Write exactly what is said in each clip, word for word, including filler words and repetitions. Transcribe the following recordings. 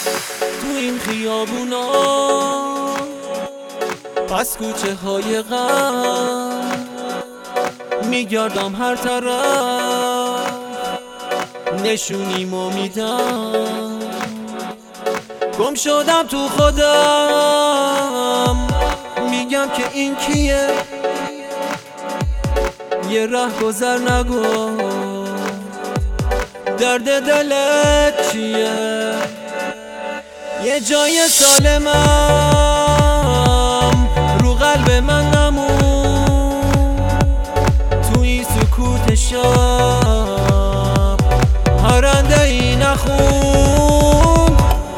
تو این خیابونا پس کوچه های غم میگردم هر طرف نشونیمو میدم، گم شدم تو خودم میگم که این کیه، یه ره گذر نگو درد دلت چیه، یه جای سالمم رو قلب من نمون، تو این سکوت شب پرنده ای نخون،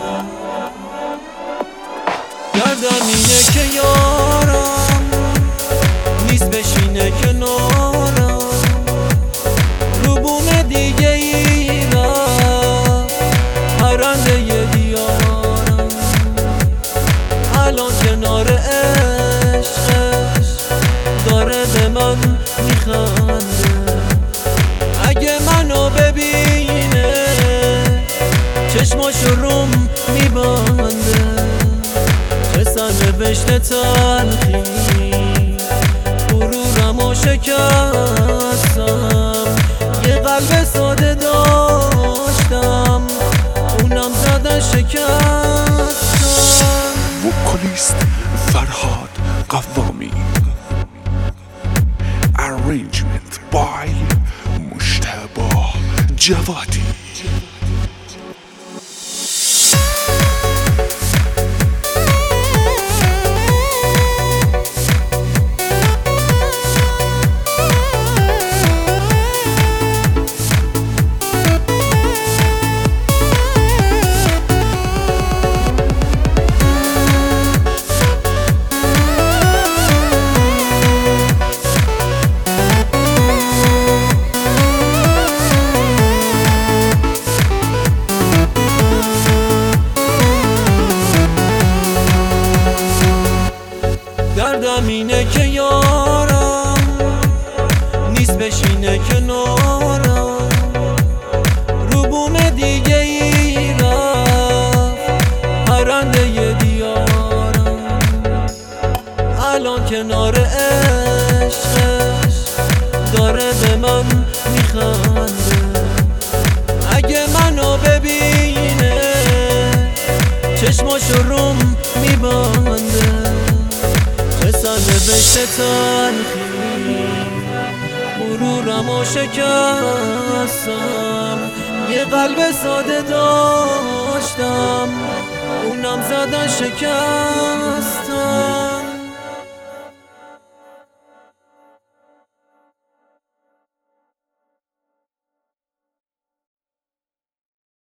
دردم اینه که یارم نیست بشینه کنارم، رو بوم دیگه ای رفت پرنده ی دیارم، الان کنار عشقش داره به من میخنده، اگه منو ببینه چشماشو روم میبنده، چه سرنوشت تلخی غرورمو شکستم، یه قلب ساده داشتم اونم زدن شکستم. وکالیست فرهاد قوامی، arrangement by مجتبی جوادی. دردم اینه که یارم نیست بشینه کنارم، رو بوم دیگه ای رفت پرنده ی دیارم، الان کنار عشقش داره به من میخنده، اگه منو ببینه چشماشو روم میبنده، چه سرنوشت تلخی غرورمو شکستم، یه قلب ساده داشتم اونم زدن شکستم.